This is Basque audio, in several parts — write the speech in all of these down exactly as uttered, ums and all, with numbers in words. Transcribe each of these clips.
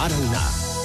Amarauna.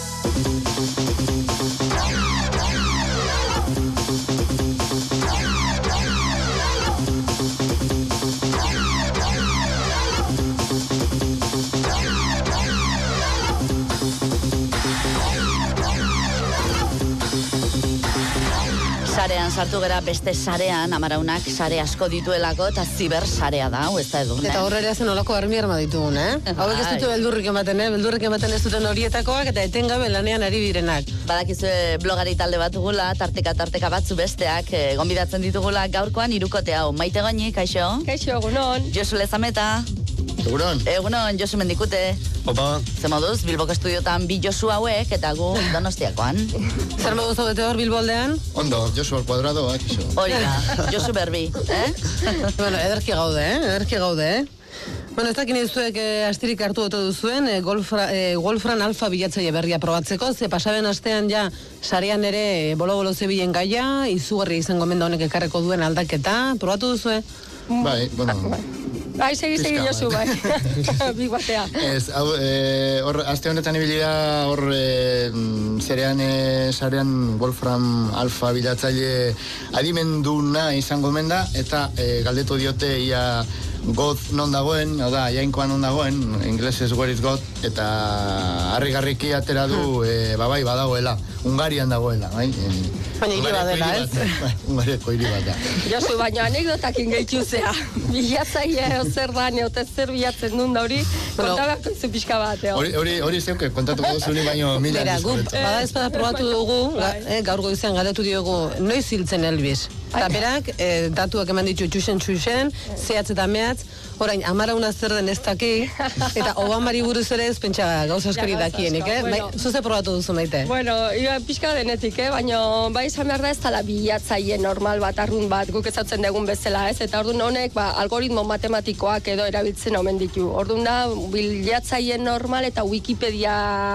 Sarean sartu gara beste sarean, Amaraunak sare asko dituelako, eta ziber sarea da, hau ez da edu. Eta horrela zen olako armi arma ditugun, eh? Hauek ez dute beldurrik ematen, eh? Beldurrik ematen ez duten horietakoak eta etengabe lanean ari direnak. Badakizue blogari talde bat dugula, tarteka tarteka batzu besteak, eh, gonbidatzen ditugula gaurkoan hirukote hau. Maite Goñi, kaixo? Kaixo, egunon. Josu Lezameta. Egunon. Egunon, Josu Mendikute. Opa. Ze moduz, Bilboko estudiotan bi Josu hauek, eta gu Donostiakoan. Zer moduz zaudete hor Bilboldean? Ondo, Josu al cuadrado, akiso. Hori da, Josu Berbi, eh? Bueno, ederki gaude, eh? Ederki gaude, eh? Bueno, ez dakin izuek eh, astirik hartu ote duzuen, eh, Golfra, eh, Wolfram Alfa bilatzaile berria probatzeko, ze pasaben astean ja sarean ere eh, bolo-bolo zebilen gaia, izugarri izango menda honek ekarreko duen aldaketa, probatu duzue? Bai, bueno... Bai, segi, segi Josu, bai. Big batea. Ez, hau, e, hor, aste honetan ibili da, hor, e, zerean, e, sarean Wolfram Alfa bilatzaile adimenduna izango menda, eta e, galdetu diote ia God non dagoen, hau da, jainkoan non dagoen, inglesez where is God, eta harrigarriki atera du, e, babai, badagoela, Ungarian dagoela, bai? E, Baina hiri badela, ez? Ungariako hiri bat da. Josu, baina anekdotakin gehitu zea. Bilatzaile zer da, neote zer bilatzen duen da hori, kontabako izu pixka bat, eo. Hori, hori, hori zeuke, kontatuko duzuni baino mila Bera, gu, bada ezpada probatu dugu, eh, gaur goizean galdetu diogu, noiz hiltzen Elvis? Eta berak, eh, datuak eman ditu txusen-txusen, zehatz eta mehatz, orain, Amarauna zer den ez daki, eta Obamari buruz ere ez pentsa gauza askari dakienik, eh? Bai, zuze probatu duzu Maite. Bueno, iba pixka denetik, eh? Baina bai izan behar da ez dala bilatzaile normal bat, arrun bat, guk ezatzen dugun bezala, ez? Eta orduan honek, ba, algoritmo matematikoak edo erabiltzen omen ditu. Orduan da, bilatzaile normal eta Wikipedia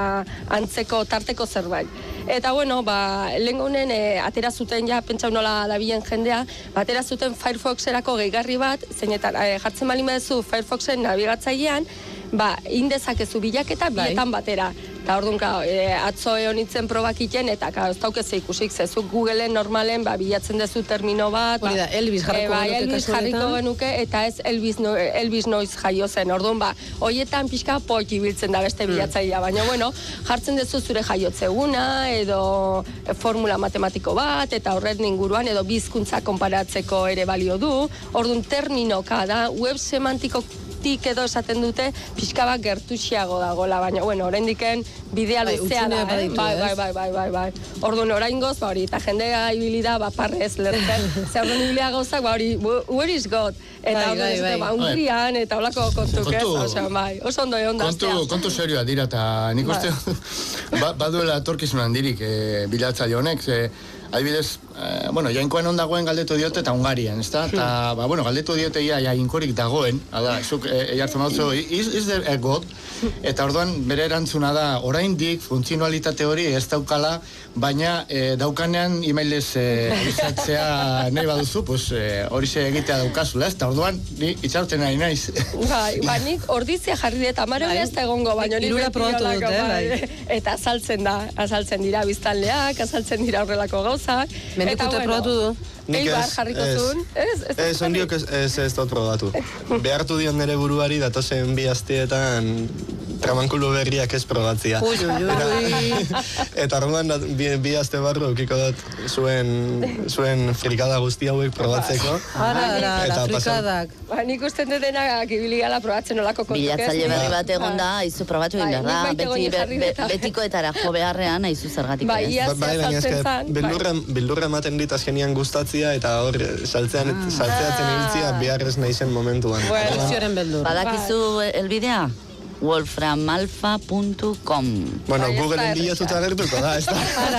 antzeko tarteko zerbait. Eta bueno, ba, lehen honen e, atera zuten ja, pentsau nola dabilen jendea, ba, atera zuten Firefoxerako gehigarri bat, zeinetan e, jartzen bali mezu Firefoxen nabigatzailean, ba, indezakezu bilaketa bietan batera. Eta orduan, e, atzo egon itzen probak iten, eta ka, ez daukeze ikusik, zezu Googleen normalen ba, bilatzen dezu termino bat. Hori da, Elvis jarriko e, ba, genuke. Elvis jarriko genuke, eta ez Elvis, no, Elvis noiz jaio zen. Orduan, ba, hoietan pixka poik ibiltzen da beste bilatzailea, baina, bueno, jartzen dezu zure jaiotzeuguna, edo formula matematiko bat, eta horren inguruan, edo bizkuntza konparatzeko ere balio du. Orduan, terminoka da, web semantiko edo esaten dute pixka bat gertuxiago dagoela, baina, bueno, oraindiken bidea luzea da, eh? Bai, bai, bai, bai, bai, bai. Orduan, oraingoz, ba hori, eta jendea ibili da, ba, parrez, lertzen, ze orduan ibilia gauzak, ba hori, where is God? Eta orduan ez dute, ba, Hungrian, eta holako kontuk, ez? Osea, bai, oso ondo egon da. Kontu, kontu serioa dira, eta nik uste, ba, baduela etorkizun handirik e, bilatzaile honek, ze, adibidez, eh, bueno, jainkoan ondagoen galdetu diote eta Hungarian, ez da? Eta, ba, bueno, galdetu diote ia jainkorik dagoen, hala, zuk ejartzen e, bautzu, is, is there a God? Eta orduan bere erantzuna da, oraindik funtzionalitate hori ez daukala, baina e, daukanean emailez e, izatzea nahi baduzu, pues hori e, ze egitea daukazula, ez? Eta orduan, ni itxauten nahi naiz. Bai, ba, nik ordizia jarri dut, amaren ez da egongo, baina nik irura probatu dut, eh? Eta azaltzen da, azaltzen dira biztanleak, azaltzen dira horrelako gauzak. Mendikute probatu du? Eibar jarriko zuen? Ez, ondiok ez ez dut probatu. Behartu dion nire buruari datozen bi asteetan tramankulu berriak ez probatzia. Ui, ui, ui. Eta orduan bi, bi aste barru ukiko dut zuen, zuen frikada guzti hauek probatzeko. Ara, ara, ara, frikadak. Ba, nik usten denak ibili gala probatzen olako kontuk ez. Bilatzaile berri bat egon da, aizu probatu egin da, beti, be, betikoetara jo beharrean, aizu zergatik ez. Bai, iazia bildurra ematen dit azkenian gustatzia, eta hor saltzean, saltzeatzen hiltzia biharrez naizen momentuan. Badakizu elbidea? wolfram alfa puntu com. Bueno, Googleen bilatuta gertuko da, ez da?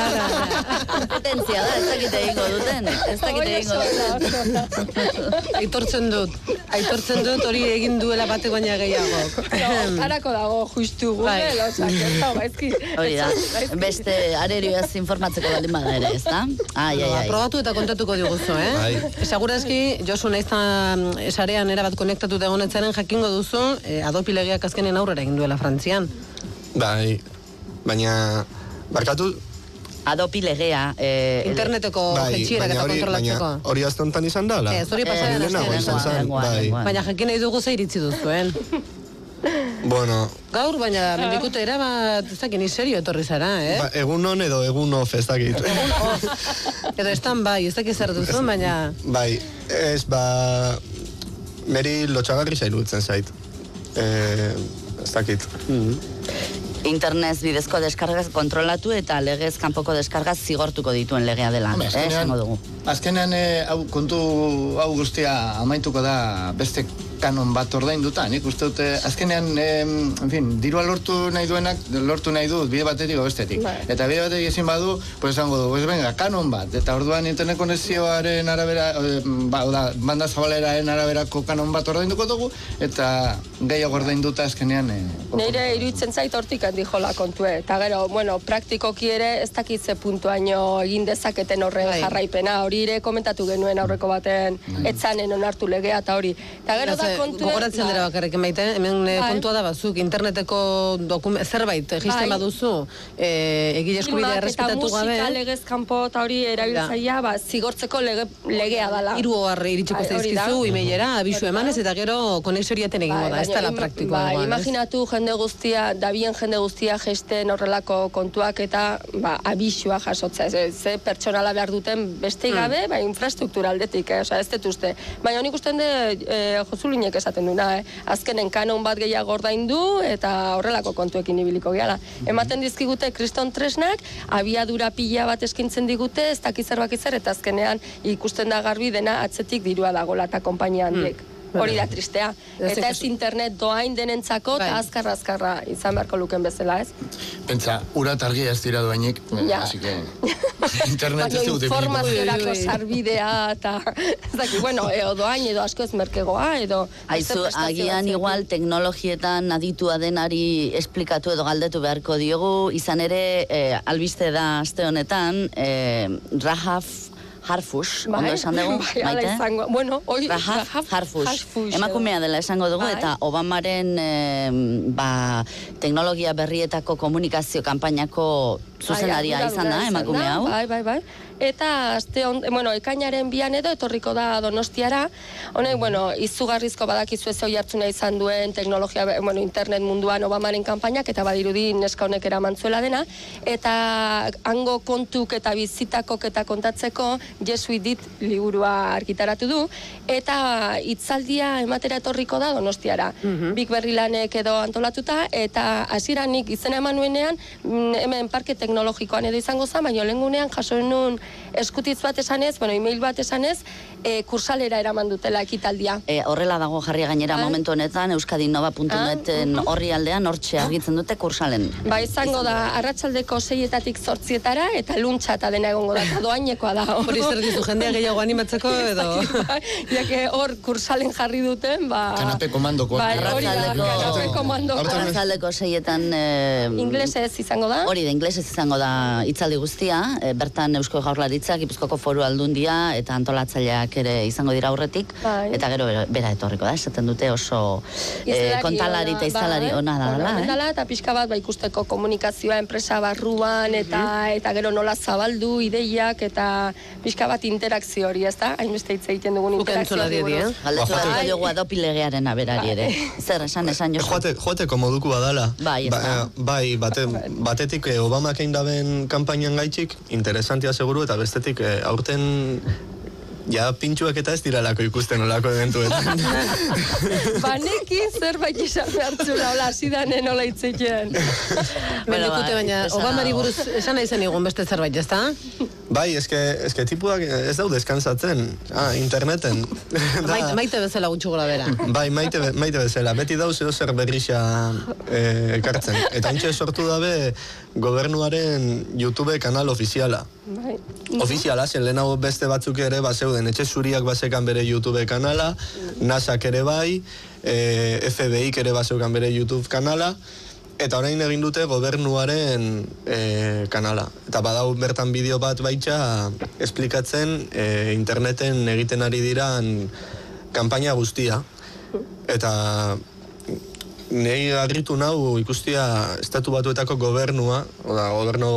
Kompetentzia da, ez dakite egingo duten. Ez dakite egingo duten. Aitortzen dut. Aitortzen dut hori egin duela bate baina gehiago. Harako dago justu Google, osak, ez da, baizki. Hori da, beste arerioaz informatzeko baldin bada ere, ez da? Ai, ai, ai. Probatu eta kontatuko diguzu, eh? Segurazki, Josu naiztan sarean erabat konektatuta egonetzaren jakingo duzu, Adopi legeak azkenen aurrera egin duela Frantzian. Bai, baina, barkatu... Adopi legea. Eh, Interneteko jetxierak eta kontrolatzeko. Baina hori aztontan izan da? Ez, hori pasaren azten. Baina jakin nahi dugu ze iritzi duzuen. Bueno... Gaur, baina mendikute erabat, ez dakit, ni serio etorri zara, eh? Ba, egun on edo egun off, ez dakit. Egun off. Edo estan bai, ez dakit zer duzun, baina... Bai, ez, ba... Meri lotxagarri zailutzen zait. Eh, ez dakit. Internet bidezko deskargaz kontrolatu eta legez kanpoko deskargaz zigortuko dituen legea dela, eh, esango dugu. Azkenean, hau kontu hau guztia amaituko da beste kanon bat ordainduta. Nik uste dute, azkenean, en fin, dirua lortu nahi duenak, lortu nahi dut, bide batetik o bestetik. Eta bide batetik ezin badu, pues esango du, pues venga, kanon bat. Eta orduan internet konexioaren arabera, ba, da, banda zabaleraren araberako kanon bat ordainduko dugu, eta gehiago ordainduta azkenean... Neire iruditzen zait hortik handi jola kontue. Eta gero, bueno, praktikoki ere ez dakitze puntuaino egin dezaketen horren jarraipena. Hori ere komentatu genuen aurreko baten etzanen onartu legea eta hori. Eta gero da kontue... Gogoratzen dira bakarrik emaite, hemen kontua da bazuk, interneteko zerbait egisten baduzu, egile eskubidea errespetatu gabe... Eta musika legez kanpo eta hori erabiltzaia, ba, zigortzeko legea dala. Hiru oharri iritsiko zaizkizu, emailera, abisu emanez, eta gero konexoriaten egingo da, ez da la praktikoa. Imaginatu jende guztia, dabien jende guztia gesten horrelako kontuak eta abisua jasotzea. Ze pertsonala behar duten beste gabe, infrastruktura aldetik, ez dut uste. Baina honik usten de Josulinek esaten duna, azkenen kanon bat gehiago ordaindu eta horrelako kontuekin ibiliko gehala. Ematen dizkigute kriston tresnak, abiadura pila bat eskintzen digute, ez dakizzer bakizzer, eta azkenean ikusten da garbi dena atzetik dirua dagoela eta konpainia handiek. Hori da tristea. Eta ez internet doain denentzako eta azkarra-azkarra izan beharko luken bezala, ez? Pentsa, urat argia ez dira doainik, así que... Internet ez dute. Informaziorako sarbidea eta... Ez daki, bueno, edo doain, edo asko ez merkegoa, edo... Aizu, agian igual teknologietan aditua denari esplikatu edo galdetu beharko diogu, izan ere, albiste da aste honetan, Rahaf Harfush, ondo esan dugu, maite? Bueno, oi... Harfush, emakumea dela esango dugu, eta Obamaren teknologia berrietako komunikazio kanpainako zuzenaria izan da, emakume hau. Bai, bai, bai. Eta, bueno, ekainaren bian edo, etorriko da Donostiara. Honek, bueno, izugarrizko badakizu ez hori hartzuna izan duen teknologia, bueno, internet munduan Obamaren kanpainak, eta badirudi neska honek eramantzuela dena. Eta hango kontuk eta bizitakok eta kontatzeko Jesuit liburua argitaratu du. Eta hitzaldia ematera etorriko da Donostiara. Big Berri lanek edo antolatuta, eta hasiranik izena eman nuenean, hemen parke teknologikoan edo izango zen, baina lehengunean jaso nun eskutitz bat esanez, bueno, e-mail bat esanez, kursalera eraman dutela ekitaldia. Horrela dago jarri gainera momentu honetan, euskadinova puntu neten horri aldean, hortxe argitzen dute kursalen. Ba, izango da, arratsaldeko seietatik zortzietara, eta luntxa eta dena egongo da, eta doainekoa da. Hori zer dizu, jendea gehiago animatzeko edo... Iake hor kursalen jarri duten, ba... Kanape komandoko. Kanape komandoko. Arratsaldeko seietan... Inglesez izango da. Hori da, inglesez izango da hitzaldi guztia, bertan Eusko Jaurlaritza, Gipuzkoako Foru Aldundia eta antolatzaileak ere izango dira aurretik, eta gero bera etorriko da, esaten dute oso kontalari eta izalari ona da dela. Eta pixka bat ikusteko komunikazioa enpresa barruan, eta gero nola zabaldu ideiak, eta pixka bat interakzio hori, ez da? Hainbeste hitz egiten dugun interakzio hori. Galdetu da dugu Adopi legearen aberari ere. Zer, esan, esan josu. Joateko moduko badala. Bai, batetik Obamak egin daben kanpainan gaitxik, interesantia seguru, eta bestetik aurten ja pintxuak eta ez diralako ikusten olako eventuetan. Banekin zerbait izan behartzula, hola, zidanen hola itzeken. Mendikute baina, Obamari buruz esan nahi zen egun beste zerbait, ez da? Bai, eske tipuak ez daude eskansatzen, interneten. Maite bezala gutxu gola bera. Bai, maite bezala, beti dauz edo zer berrixa ekartzen. Eta hintxe sortu dabe gobernuaren YouTube kanal ofiziala. Ofiziala, zen lehenago beste batzuk ere bazeuden, etxe zuriak bazekan bere YouTube kanala, NASAk ere bai, F B I-k ere bazeukan bere YouTube kanala, eta orain egin dute gobernuaren kanala. Eta badau bertan bideo bat baitxa esplikatzen interneten egiten ari diran kanpaina guztia. Eta Nei harritu nau ikustia estatu batuetako gobernua, oda, gobernu,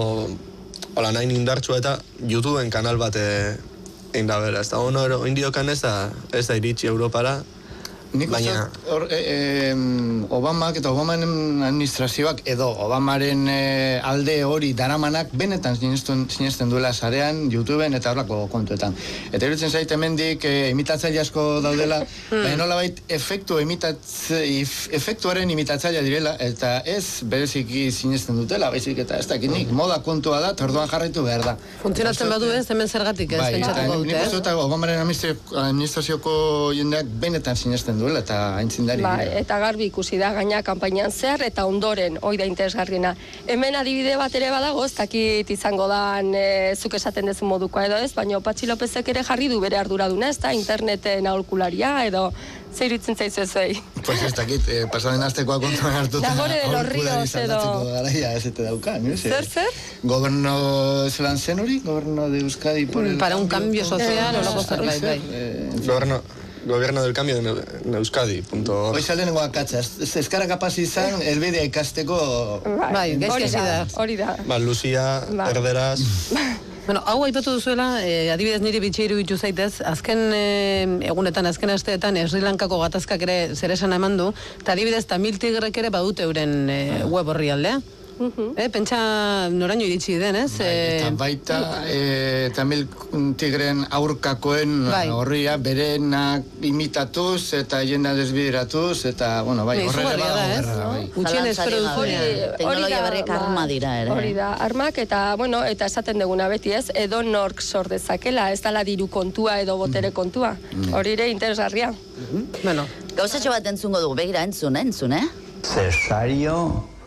hola, nahi indartsua eta YouTubeen kanal bat egin da bera. Ez da, ono, indiokan ez da, ez da iritsi Europara. Nik uste, hor, e, e, Obamak eta Obamaren administrazioak edo Obamaren e, alde hori daramanak benetan sinesten, sinesten duela sarean, YouTubeen eta horlako kontuetan. Eta iruditzen zait hemendik e, imitatzaile asko daudela, baina nolabait efektu imitatze, efektuaren imitatzailea direla, eta ez bereziki sinesten dutela, baizik eta ez dakit nik, moda kontua da, eta orduan jarraitu behar da. Funtzionatzen badu ez, hemen zergatik ez, pentsatuko dute, ez? Nik uste eta Obamaren administrazioko jendeak benetan sinesten duela, eta aintzindari ba, eta garbi ikusi da gaina kanpainan zehar eta ondoren hoi da interesgarriena. Hemen adibide bat ere badago, ez dakit izango dan e, zuk esaten dezu modukoa edo ez, baina Patxi Lopezek ere jarri du bere arduraduna, ez da interneten aholkularia edo zer itzen zaizu ezuei. Pues ez dakit, eh, pasaden astekoa kontuan hartuta Nagore de los Ríos edo garaia ez eta daukan, no? Zer, zer? Goberno zelan zen hori? Goberno de Euskadi por el para un cambio social o loko zerbait, bai. Goberno Gobierno del Cambio de Euskadi. Hoi saldenengo akatsa, ez eskara kapaz izan, elbidea ikasteko... Bai, gaizki da. Hori da. Ba, Lucia, erderaz... Bueno, hau aipatu duzuela, eh, adibidez niri bitxeiru ditu zaitez, azken eh, egunetan, azken asteetan, Sri Lankako gatazkak ere zeresan eman du, eta adibidez Tamil Tigrek ere badute euren eh, web horri aldea. Uh-huh. Eh, pentsa noraino iritsi den, ez? Bai, eta baita eh, Tamil Tigren aurkakoen bai. Horria berenak imitatuz eta jenda desbideratuz eta, bueno, bai, horrela badago. Gutxien espero duzunia. Teknologia berriak arma dira ere. Hori da, armak eta, bueno, eta esaten duguna beti ez, edo nork sor dezakela, ez dala diru kontua edo botere kontua. Hori ere interesgarria. Bueno, gauzatxo bat entzungo dugu, begira entzun, entzun, eh? Cesario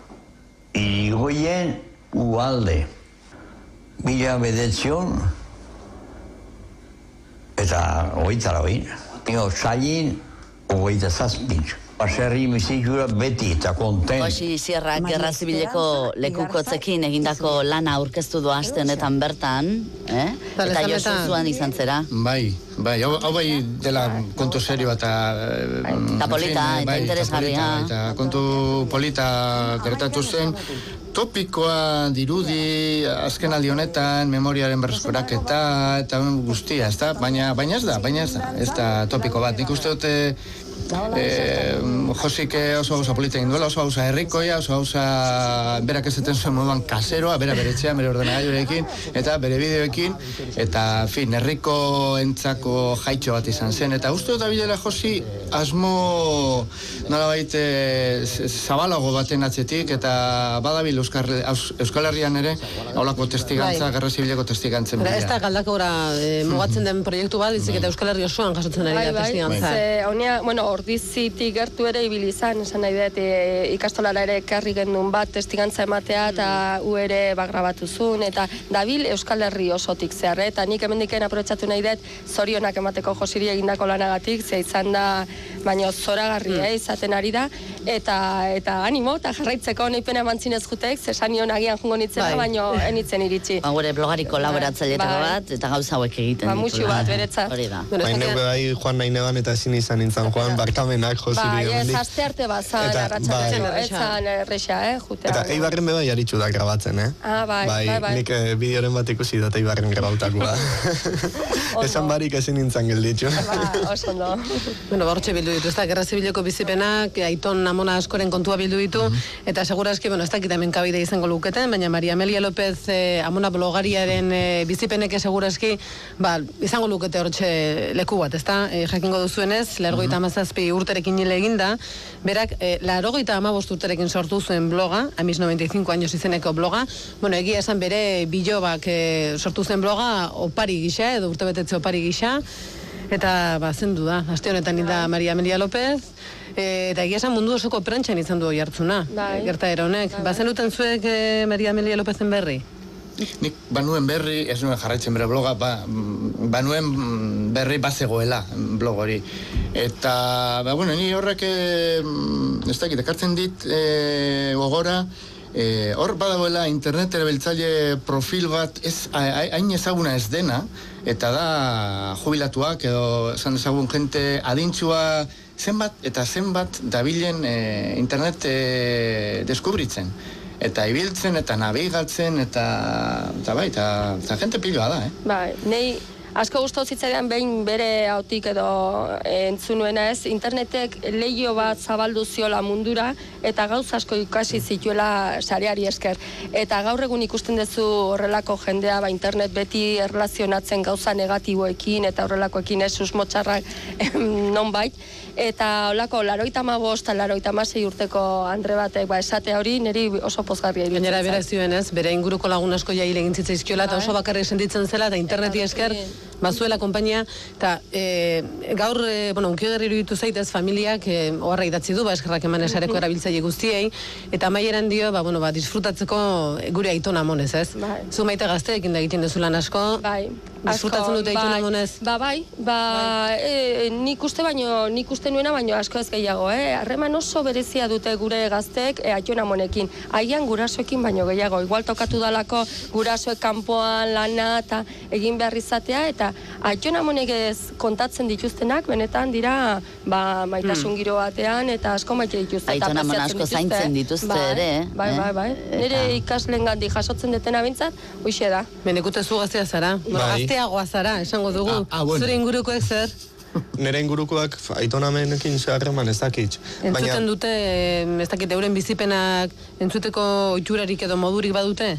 Irigoyen Ugalde, mila bedetzion, eta hogeita lauin, mila otsailin, hogeita zazpin. Baserri mizikura beti eta konten. Osi Sierrak Gerra Zibileko lekukotzekin egindako lana aurkeztu du aste honetan bertan, eh? Eta Josu Zuan izan zera. Bai, bai, hau, hau bai dela kontu serio eta... Eta polita, eta bai, interesgarria. Eta kontu polita gertatu zen, topikoa dirudi azken aldi honetan, memoriaren berreskuraketa eta guztia, ez da? Baina, baina ez da, baina ez da, ez da topiko bat. Nik uste dute Eh, Josik oso gauza polita egin duela, oso gauza herrikoia, oso gauza berak ezaten zuen moduan kaseroa, bera bere etxean, bere ordenagailurekin, eta bere bideoekin, eta, fin, herriko entzako jaitxo bat izan zen, eta uste dut abilera Josi asmo nolabait e, zabalago baten atzetik, eta badabil Euskal, Euskal Herrian ere, haulako testigantza, bai. Gerra Zibileko testigantzen bila. Ez da galdakora e, mugatzen den proiektu bat, bizik eta Euskal Herri osoan jasotzen ari da testigantza. Honia, bueno, Ordizitik gertu ere ibili izan, esan nahi dut, e, ikastolara ere ekarri gendun bat testigantza ematea, eta u ere bagrabatu zuen, eta dabil Euskal Herri osotik zehar, eta nik hemendiken aprobetxatu nahi dut, zorionak emateko Josiri egindako lanagatik, ze izan da, baina zoragarria mm. izaten ari da, eta eta animo, eta jarraitzeko neipena emantzin ez jutek, zesan nion agian jungo nitzena, bai. Baina enitzen iritsi. Ba, gure blogari kolaboratzailetako bai. Bat, eta gauza hauek egiten ba, ditu. Ba, musu bat, beretzat. Hori da. Baina bai, Juan nahi neban eta ezin izan nintzen, Juan, barkamenak, Josiri. Ba, ez, aste arte bazan, arratxatzen, ez zan erresa, eh, jutea. Eta Eibarren bebai aritxu da grabatzen, eh? Ah, bai, bai, bai. Nik eh, bideoren bat ikusi dut Eibarren grabautakoa. Esan barik ezin nintzen gelditxu. Ba, oso ondo. Bueno, bortxe bildu ditu, ez da, Gerra Zibileko bizipenak, Aiton Amona askoren kontua bildu ditu, eta segurazki, bueno, ez dakit hemen kabide izango luketen, baina Maria Amelia López eh, Amona blogariaren eh, bizipeneke segurazki, ba, izango lukete hortxe leku bat, ez da, eh, jakingo duzuenez, largoita amazazpi urterekin hile eginda, berak, eh, largoita amabost urterekin sortu zuen bloga, a mis noventa y cinco años izeneko bloga, bueno, egia esan bere bilobak eh, sortu zen bloga, opari gisa, edo urtebetetze opari gisa, eta ba, zendu da, aste honetan hilda Maria Amelia López, e, eta egia esan mundu osoko prentxan izan du oihartzuna, gertaera honek. Ba, zen duten zuek e, Maria Amelia Lópezen berri? Nik banuen berri, ez nuen jarraitzen bere bloga, ba, banuen berri bazegoela blog hori. Eta, ba, bueno, ni horrek, ez dakit, ekartzen dit e, gogora, E, hor badagoela internet erabiltzaile profil bat ez hain ezaguna ez dena, eta da jubilatuak edo esan dezagun jente adintxua zenbat eta zenbat dabilen e, internet e, deskubritzen. Eta ibiltzen, eta nabigatzen, eta, eta bai, eta, eta jente piloa da, eh? Bai, nei asko gustatu zitzaidan behin bere hautik edo entzunuena ez, internetek leiho bat zabaldu ziola mundura eta gauz asko ikasi zituela sareari esker. Eta gaur egun ikusten duzu horrelako jendea, ba, internet beti erlazionatzen gauza negatiboekin eta horrelakoekin ez susmotxarrak nonbait. Eta holako laroita hamabost eta laroita hamasei urteko andre batek ba, esate hori niri oso pozgarria iruditzen. Gainera bera zioen ez, bere inguruko lagun asko jaile egin zitzaizkiola eta oso bakarrik sentitzen zela eta interneti esker bazuela konpainia eta e, gaur, e, bueno, unkigarri iruditu zaitez familiak e, oharra idatzi du, ba, eskerrak eman esareko erabiltzaile guztiei eta maieran dio, ba, bueno, ba, disfrutatzeko gure aitona amonez, ez? Bai. Zu maite gazteekin da egiten dezulan asko, bai. disfrutatzen dute aitona amonez? Ba, bai, ba, bai. E, nik uste baino, nik uste nuena baino asko ez gehiago, eh? Harreman oso berezia dute gure gazteek e, aitona amonekin. Aian gurasoekin baino gehiago, igual tokatu dalako gurasoek kanpoan lana eta egin behar izatea eta aitona amonek ez kontatzen dituztenak, benetan dira ba, maitasun giro batean eta asko maite dituzte. Aitona amon asko zaintzen dituzte bai, ere, bai, bai, bai. Eta... Nire ikasleen gandi jasotzen detena bintzat, hoixe da. Benekute zu gaztea zara, Bai. gazteagoa zara, esango dugu. Ah, ah, bueno. Zure ingurukoek zer? Nire ingurukoak aitonamenekin zeharreman ez dakit. Entzuten dute, ez dakit, euren bizipenak entzuteko oiturarik edo modurik badute?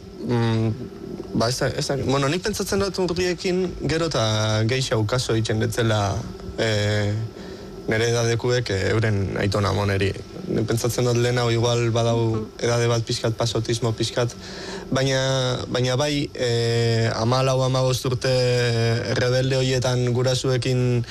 Mm, ba, ez da, ez da, bueno, nik pentsatzen dut urriekin gero eta gehiago kaso egiten detzela e, nire edadekuek e, euren aitona moneri. Nik pentsatzen dut lehena igual badau edade bat pixkat, pasotismo pixkat, baina, baina bai e, amalau amabost urte rebelde horietan gurasuekin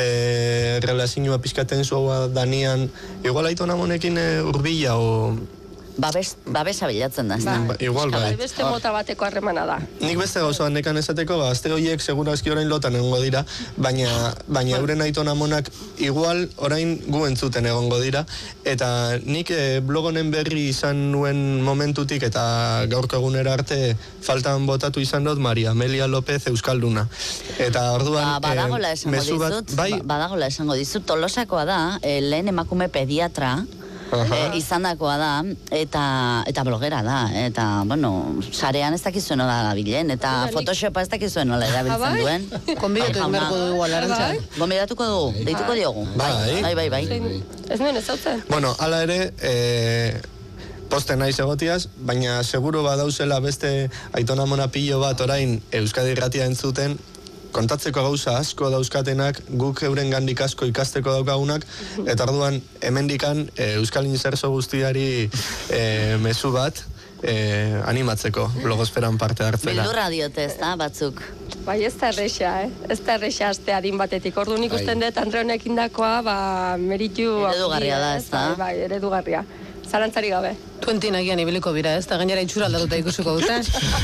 e, relazioa pixkaten zua danian, igual aitona monekin e, urbila o... Babes, babesa bilatzen da, ez da? Ba, igual bai. Beste mota bateko harremana da. Nik beste gauza nekan esateko, gazte horiek segurazki orain lotan egongo dira, baina, baina euren aiton amonak igual orain gu entzuten egongo dira, eta nik e, blog honen berri izan nuen momentutik eta gaurko egunera arte faltan botatu izan dut Maria Amelia López Euskalduna. Eta orduan... Ba, badagola esango mezu bat- dizut, bai, ba- badagola esango dizut, Tolosakoa da, eh, lehen emakume pediatra, E, izandakoa da, eta eta blogera da, eta, bueno, sarean ez dakizuen nola da bilen, eta Photoshopa ez dakizuen nola erabiltzen duen. Konbidatu egin beharko dugu alarantza. Gonbidatuko dugu, deituko diogu. Bai. Bai, bai, bai. Ez nuen ez zautzen. Bueno, hala ere, e, poste naiz egotiaz, baina seguro badauzela beste aitona mona pillo bat orain Euskadi Irratia entzuten, kontatzeko gauza asko dauzkatenak, guk euren gandik asko ikasteko daukagunak, eta orduan hemendikan e, Euskal Inserso guztiari e, mezu bat e, animatzeko blogosferan parte hartzera. Beldurra diote, ez da, batzuk. Bai, ez da erresa, eh? Ez da erresa azte adin batetik. Ordu nik usten dut Andre honek indakoa, ba, meritu... Eredugarria da, ez da? Bai, bai, eredugarria. Zalantzari gabe. Tuentin agian ibiliko bira, ez? Eta gainera itxura aldatuta ikusiko dute.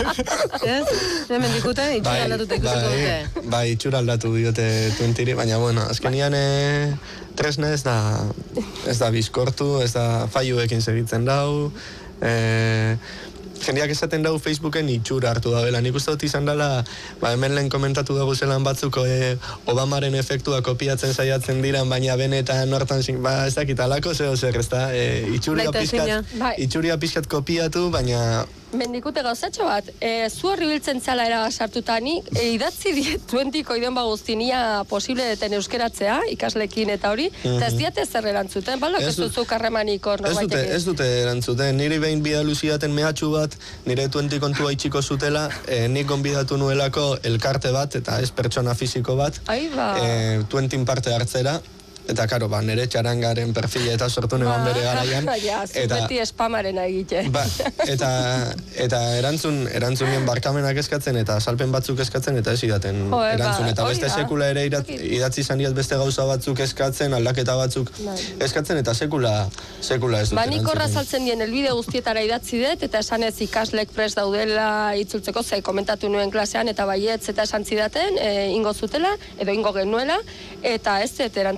Ez? Hemen dikute, itxura aldatuta ikusiko bai, dute. bai, itxura aldatu diote tuentiri, baina, bueno, azkenian e, tresne ez da, ez da bizkortu, ez da faiuekin segitzen dau, e, jendeak esaten dau Facebooken itxura hartu da bela. Nik uste dut izan dela, ba, hemen lehen komentatu dugu zelan batzuko e, Obamaren efektua kopiatzen saiatzen diran, baina benetan hortan zin, ba, ez dakit alako zeo zer, ez da, e, itxuria Baita pixkat, zeina. Bai. itxuria pixkat kopiatu, baina... Mendikute gauzatxo bat, e, zu horri biltzen zala era sartutanik, e, idatzi diet tuentiko idon guztinia posible deten euskeratzea, ikaslekin eta hori, eta ez diate zer erantzuten, balok ez duzu karremanik hor Ez dute, norbaitekin. ez dute erantzuten, niri behin bidalu zidaten mehatxu bat, nire tuenti kontua itxiko zutela, e, nik gonbidatu nuelako elkarte bat, eta ez pertsona fisiko bat, Ai, ba. e, tuentin parte hartzera, eta karo, ba, nire txarangaren perfila eta sortu neban bere garaian. Ja, zu eta, beti espamaren egite. ba, eta, eta erantzun, erantzunien barkamenak eskatzen, eta salpen batzuk eskatzen, eta ez idaten Jo, eh, erantzun. ba, Eta hori beste da. sekula ere irat, idatzi izan diat beste gauza batzuk eskatzen, aldaketa batzuk Bai. eskatzen, eta sekula, sekula ez dut Ba, nik horra erantzuten. saltzen dien elbide guztietara idatzi dut, eta esan ez ikaslek prest daudela itzultzeko, ze komentatu nuen klasean, eta baietz eta esan zidaten, e, ingo zutela, edo ingo genuela, eta ez dut erantzunik jaso.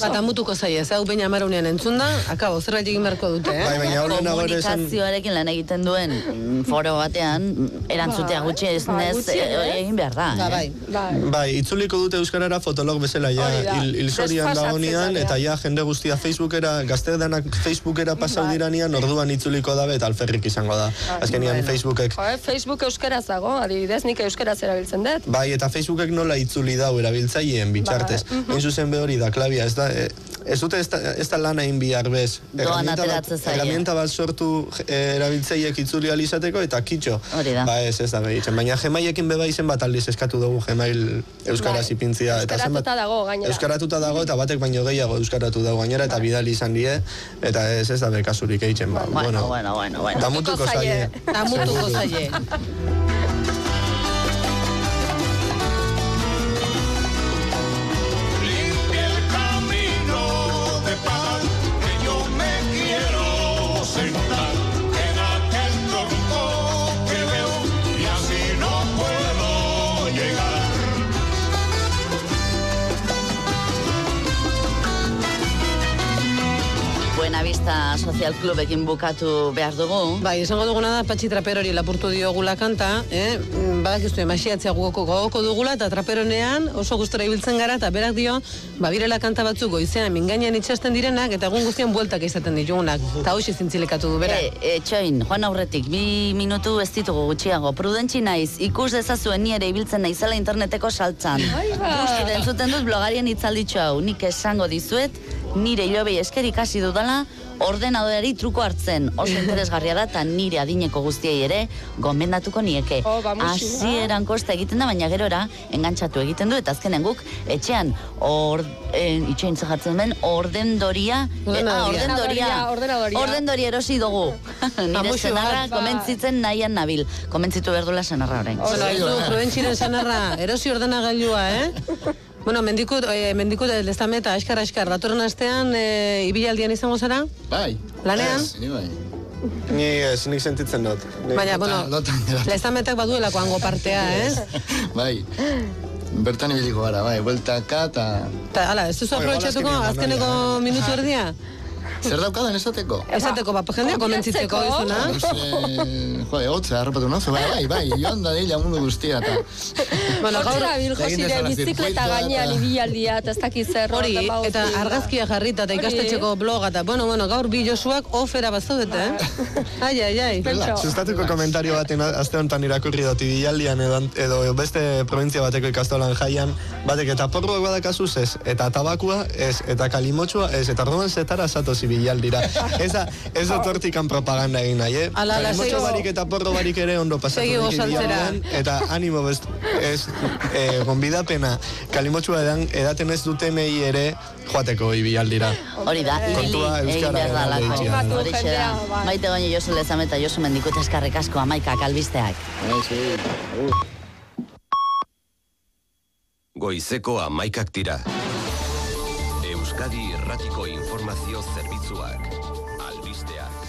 Eta mutuko zaie, ez hau behin amaraunean entzun da, akabo, zerbait egin beharko dute, eh? Bai, baina hau lehenago ere esan... Komunikazioarekin lan egiten duen mm, foro batean, erantzutea gutxi ez nez, egin behar da. Ba, eh? bai. Bai, itzuliko dute euskarara fotolog bezala, ja, hil, hilzorian da honian, eta ja, jende guztia Facebookera, gazte danak Facebookera pasau diranian, orduan itzuliko dabe, eta alferrik izango da. Azkenian Facebookek... Facebook euskeraz dago, adibidez, nik euskeraz erabiltzen dut. Bai, eta Facebookek nola itzuli dau erabiltzaileen bitxartez. Hain zuzen behori da, klabia, ez da, ez dute ez da, ez da lana egin bihar bez. Doan ateratzen zaie. Herramienta bat sortu erabiltzaileek itzuli alizateko, eta kitxo. Hori da. Ba ez, ez da behitzen. Baina Gmailekin beba izen bat aldiz eskatu dugu Gmail euskaraz ipintzia. Euskaratuta dago, gainera. Euskaratuta dago, eta batek baino gehiago euskaratu dago gainera, eta bidali izan die, eta ez ez da bekasurik egiten. Ba, bueno, bueno, bueno, bueno. Damutuko zaie. Damutuko zaie. Buenavista Social Clubekin bukatu behar dugu. Bai, esango duguna da, Patxi Traperori lapurtu diogula kanta, eh? Badakiztu, emasiatzea gugoko gogoko dugula, eta Traperonean oso gustora ibiltzen gara, eta berak dio, ba, birela kanta batzuk goizean mingainan itxasten direnak, eta egun guztian bueltak izaten ditugunak. Eta hoxe zintzilikatu du, berak. E, e, txoin, joan aurretik, bi minutu ez ditugu gutxiago. Prudentsi naiz, ikus dezazuen ni ere ibiltzen naizela interneteko saltzan. Guzti entzuten dut blogarien itzalditxo hau, nik esango dizuet, nire hilobei esker ikasi dudala, ordenadorari truko hartzen oso interesgarria da, eta nire adineko guztiei ere gomendatuko nieke. Hasieran kosta egiten da, baina gerora engantxatu egiten du, eta azkenen guk etxean or, eh, itxoin jartzen den ordendoria, ordendoria, ordendoria, ordendoria erosi dugu. Nire senarra komentzitzen nahian nabil. Komentzitu berdula senarra orain. Prudentziren senarra, erosi ordenagailua, eh? Bueno, mendikut, eh, mendikut lestameta, eskar, eskar, datorren astean, eh, ibilaldian izango zara? Bai. Lanean? Ez, ni bai. Ni ez, nik sentitzen dut. Baina, bueno, lestametak baduelako hango partea, ez? Bai. Bertan ibiliko gara, bai, bueltaka eta... Ta, ala, ez duzu aprobetxatuko, azkeneko minutu erdia? Zer daukadan esateko? Esateko, ba, jendea komentzitzeko izuna. Jo, egotza, harrapatu nazu, bai, bai, bai, joan da dila mundu guztia, eta... Bueno, gaur abil josire bizikleta gainean ibialdia, eta ez dakiz zer. Hori, eta argazkia jarrita, eta ikastetxeko bloga, eta, bueno, bueno, gaur bi Josuak ofera bazaudete, eh? Ai, ai, ai. Sustatuko komentario baten azte honetan irakurri dut ibialdian edo, edo beste provintzia bateko ikastolan jaian, batek eta porroak badakazuz ez, eta tabakua ez, eta kalimotxua ez, eta orduan zetara zatoz ibialdira. Eza, ez dut hortikan propaganda egin nahi, eh? Kalimotxo barik eta porro barik ere ondo pasatu dik ibialdian, eta animo bez, ez, eh, gonbidapena kalimotxua edan, edaten ez dutenei ere joateko ibialdira. Hori da, ibili egin behar da lako. Hori da, maite goñi Josu Lezame eta Josu Mendikut eskarrik asko amaikak albisteak. Goizeko amaikak dira. Euskadi Erratiko Informazio Zerbitzuak. Albisteak.